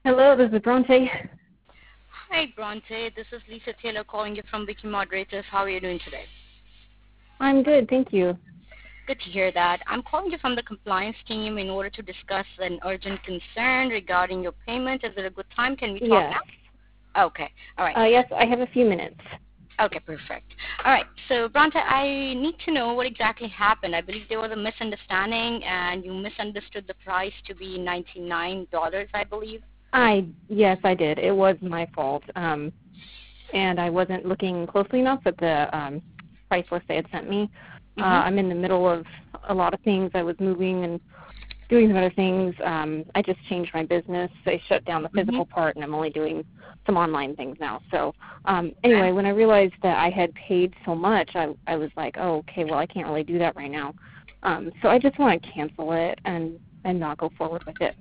Hello, this is Bronte. Hi, Bronte. This is Lisa Taylor calling you from Wiki Moderators. How are you doing today? I'm good, thank you. Good to hear that. I'm calling you from the compliance team in order to discuss an urgent concern regarding your payment. Is it a good time? Can we talk Yes. now? Okay. All right. Yes, I have a few minutes. Okay, perfect. All right. So, Bronte, I need to know what exactly happened. I believe there was a misunderstanding and you misunderstood the price to be $99, I believe. Yes, I did. It was my fault. And I wasn't looking closely enough at the price list they had sent me. Mm-hmm. I'm in the middle of a lot of things. I was moving and doing some other things. I just changed my business. I shut down the Mm-hmm. physical part, and I'm only doing some online things now. So Okay. anyway, when I realized that I had paid so much, I was like, oh, okay, well, I can't really do that right now. So I just want to cancel it and not go forward with it.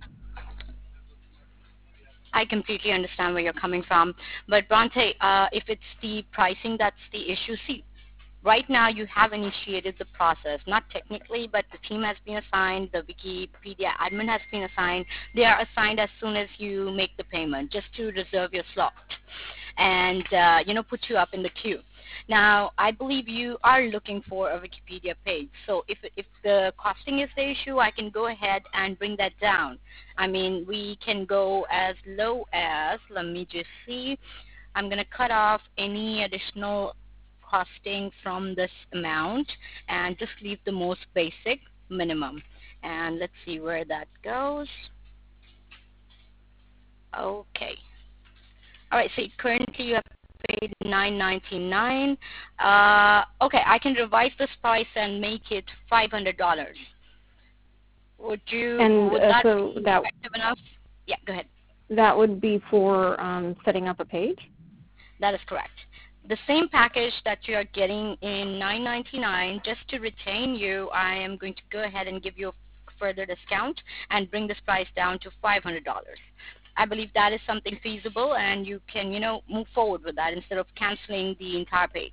I completely understand where you're coming from. But Bronte, if it's the pricing that's the issue, see, right now you have initiated the process, not technically, but the team has been assigned, the Wikipedia admin has been assigned. They are assigned as soon as you make the payment, just to reserve your slot and put you up in the queue. Now, I believe you are looking for a Wikipedia page. So if the costing is the issue, I can go ahead and bring that down. I mean, we can go as low as, let me just see, I'm going to cut off any additional costing from this amount and just leave the most basic minimum. And let's see where that goes. Okay. All right, so currently you have paid $9.99. Okay, I can revise this price and make it $500. And Would that so be that effective enough? Yeah, go ahead. that would be for setting up a page? That is correct. The same package that you are getting in $9.99, just to retain you, I am going to go ahead and give you a further discount and bring this price down to $500. I believe that is something feasible, and you can, move forward with that instead of canceling the entire page.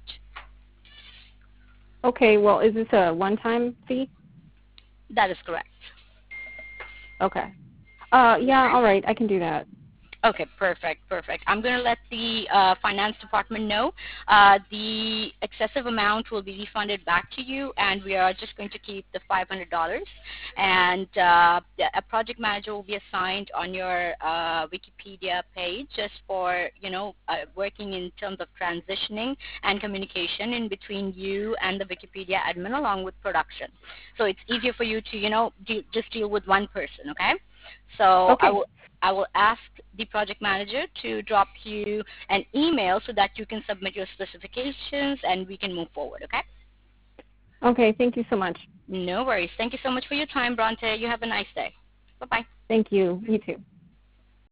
Okay, well, is this a one-time fee? That is correct. Okay. Yeah, all right, I can do that. Okay, perfect, perfect. I'm going to let the finance department know. The excessive amount will be refunded back to you, and we are just going to keep the $500. And a project manager will be assigned on your Wikipedia page just for, working in terms of transitioning and communication in between you and the Wikipedia admin along with production. So it's easier for you to, just deal with one person, okay? So Okay. I will ask the project manager to drop you an email so that you can submit your specifications and we can move forward, okay? Okay, thank you so much. No worries. Thank you so much for your time, Bronte. You have a nice day. Bye-bye. Thank you. You too.